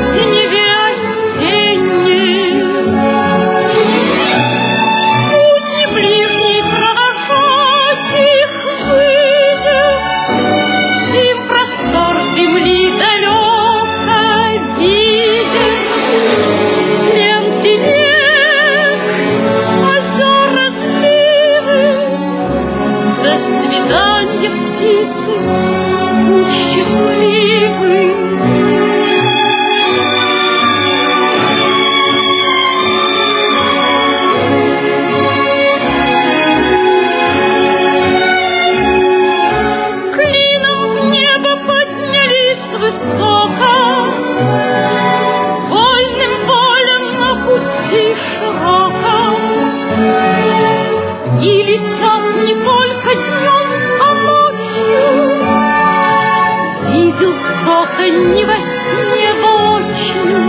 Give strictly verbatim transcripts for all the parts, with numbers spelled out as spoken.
Не во сне воочию,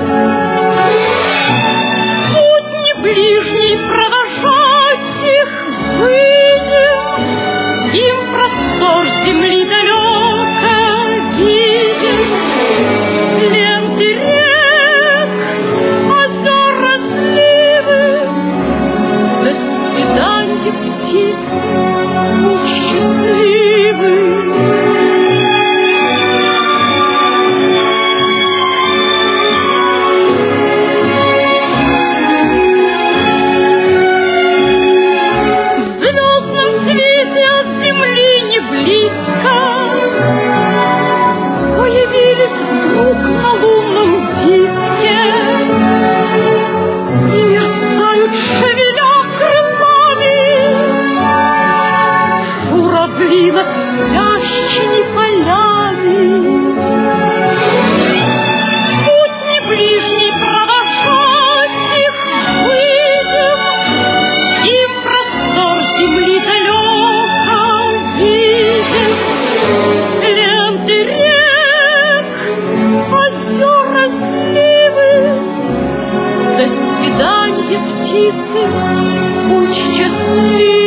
путь не ближний провожать их будем, им простор земли далеко виден, ленты рек, озер разливы. До свиданья, птицы, будь счастливы. Появились вдруг на лунном диске и мерцают, шевеля крылами, журавли над спящими полями. Путь не ближний провожать их выйдем, им простор земли далеко виден. До свидания, птицы, будь счастливы.